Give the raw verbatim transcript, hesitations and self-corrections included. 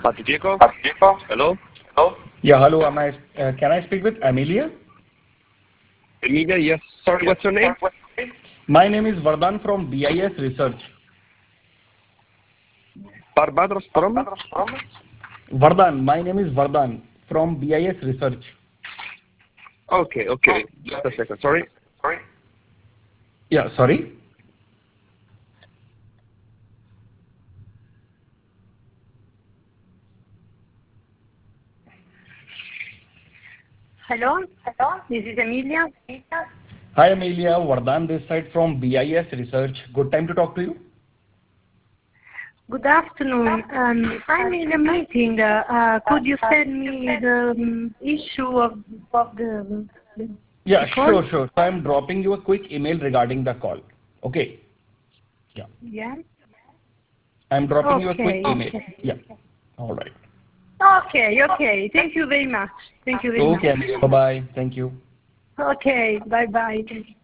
Patricio? Hello? Yeah, hello. Am I, uh, can I speak with Amelia? Emilia, yes. Sorry, what's your name? My name is Vardhan from B I S Research. Barbados from? Vardhan, my name is Vardhan from B I S Research. Okay, okay. Just a second. Sorry. Yeah, sorry. Hello? Hello? This is Emilia. Hi, Amelia. Vardhan this side from B I S Research. Good time to talk to you. Good afternoon. Um, I'm in a meeting. Uh, uh, could you send me the um, issue of, of the, the Yeah, call? sure, sure. So I'm dropping you a quick email regarding the call. Okay. Yeah. Yeah? I'm dropping you a Okay, quick email. okay. Yeah. All right. Okay, okay. Thank you very much. Thank you very much. Okay, Amelia. Bye-bye. Thank you. Okay, bye-bye.